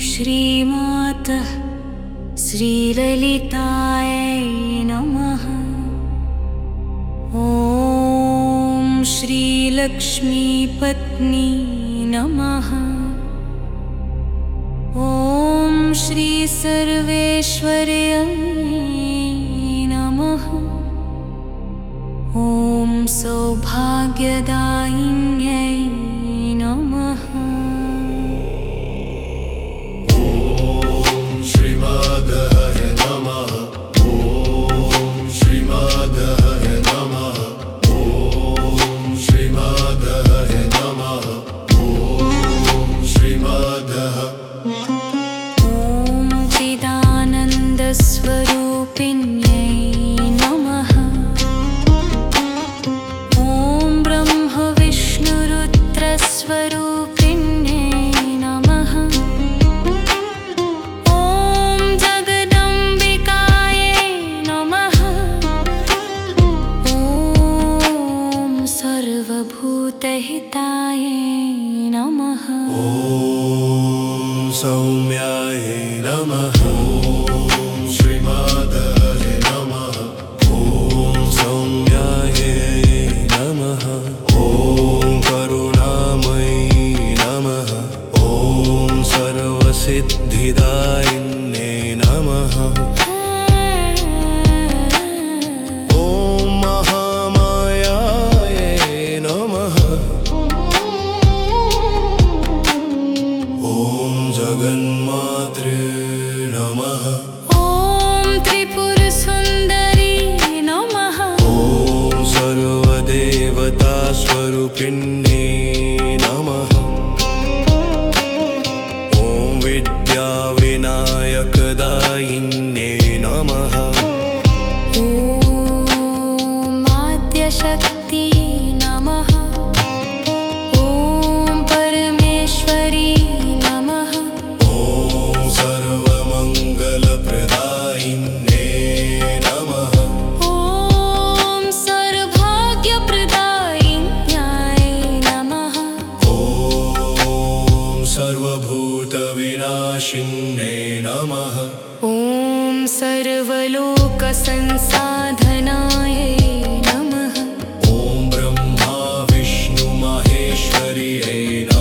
श्रीमातः श्रीललितायै नमः। ॐ श्रीलक्ष्मीपत्नी नमः। ॐ श्रीसर्वेश्वर्यै नमः। ॐ सौभाग्यदायिन्यै नमः। श्रीमादाय नमः। ॐ श्रीमादाय नमः। ॐ श्रीमादाय नमः। ॐ श्रीमादाय। ॐ चिदानन्दस्वरूपिण्यै नमः। ॐ ब्रह्मविष्णुरुद्रस्वरूपिण्यै नमः। सर्वभूतहिताय नमः। ॐ सौम्याय नमः। ॐ श्रीमादाय नमः। ॐ सौम्याय नमः। ॐ करुणामयी नमः। ॐ सर्वसिद्धिदायिन्ये नमः। जगन्मात्रे नमः। ॐ त्रिपुरसुन्दरी नमः। ॐ सर्वदेवतास्वरूपिण्ये नमः। ॐ विद्याविनायकदायिन्ये नमः। ॐ आद्यशक्ति नमः। ॐ परमेश्वरी सर्वमङ्गलप्रदायिन्ये नमः। ॐ सर्वभाग्यप्रदायिन्याय नमः। ॐ सर्वभूतविनाशिन्ये नमः। ॐ सर्वलोकसंसाधनाय नमः। ॐ ब्रह्मा विष्णु महेश्वर्यै